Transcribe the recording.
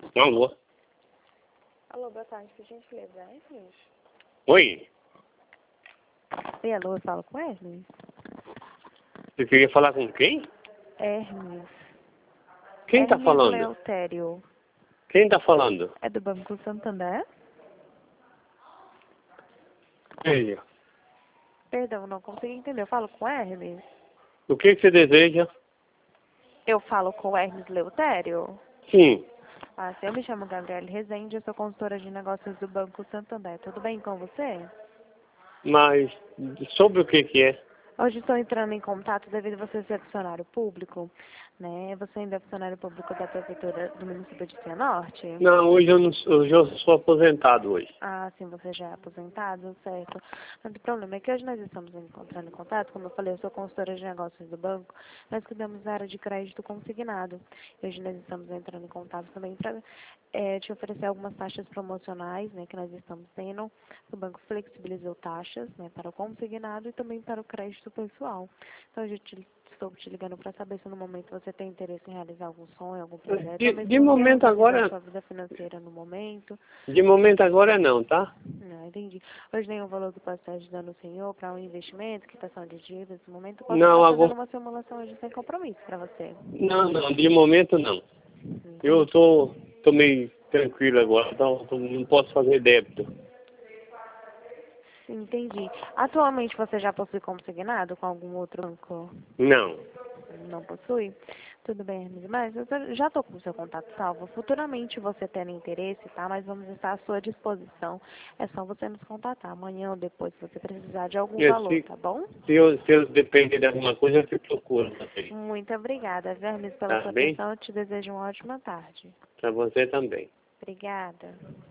Alô? Alô, boa tarde, por gentileza, Hermes? Oi? Oi, alô, eu falo com Hermes? Você queria falar com quem? Hermes. Quem tá Hermes falando? Leutério. Quem tá falando? É do Banco Santander? Ei, Perdão, não consegui entender. Eu falo com Hermes? o que você deseja? Eu falo com Hermes Leutério? Sim, Ah, sim, eu me chamo Gabriele Rezende, eu sou consultora de negócios do Banco Santander. Tudo bem com você? mas sobre o que é? Hoje estou entrando em contato devido a você ser funcionário público, né? Você ainda é funcionário público da Prefeitura do município de Cianorte? Não, hoje eu não sou, hoje eu sou aposentado hoje. Ah, sim, você já é aposentado, certo. Mas o problema é que hoje nós estamos entrando em contato, como eu falei, eu sou consultora de negócios do banco, nós cuidamos da área de crédito consignado. E hoje nós estamos entrando em contato também para te oferecer algumas taxas promocionais, né, que nós estamos tendo. O banco flexibilizou taxas, né, para o consignado e também para o crédito pessoal. Então, estou te ligando para saber se no momento você tem interesse em realizar algum sonho, algum projeto, ou De mesmo momento reorganizar agora, sua vida financeira no momento. de momento agora não, tá? Não, entendi. Hoje tem um valor que posso estar ajudando o senhor para um investimento, quitação de dívidas. No momento, posso Não, estar fazendo agora, uma simulação hoje sem compromisso para você. não, de momento não. Eu Entendi. tô meio tranquilo agora, então não posso fazer débito. Entendi. Atualmente você já possui consignado com algum outro banco? Não. Não possui? Tudo bem, Hermes, mas já estou com o seu contato salvo. Futuramente você tendo interesse, tá? Mas vamos estar à sua disposição. É só você nos contatar amanhã ou depois se você precisar de algum Eu, valor, tá bom? se eu depender de alguma coisa, eu te procuro também. Muito obrigada, Hermes, pela Tá sua bem? atenção. Eu te desejo uma ótima tarde. Pra você também. Obrigada.